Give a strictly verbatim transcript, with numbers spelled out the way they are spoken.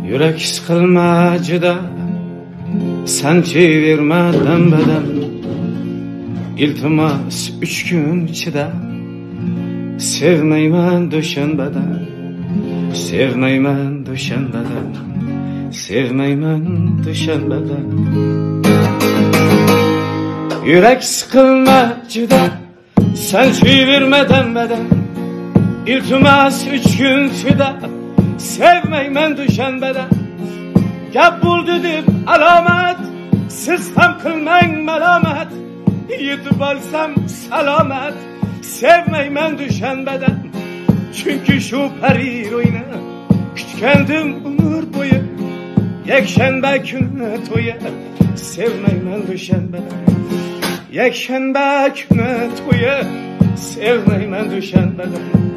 Yürek sıkılma cüda, sen çevirme dembeden. İltimas üç gün çida, sevmeymen düşenbeden. Sevmeymen düşenbeden, sevmeymen düşenbeden. Yürek sıkılma cüda, sen çevirme dembeden. İltimas üç gün çida, sevmeymen düşenbeden. Gap buldu deb alamet, siz ham qilmang malomat. Yetib olsam salomat, sevmeymen düşenbeden. Çünkü şu peri ro'yini kutgandim umr bo'yi. Yakshanba kuni to'yi, sevmeymen düşenbeden. Yakshanba kuni to'yi, sevmeymen düşenbeden.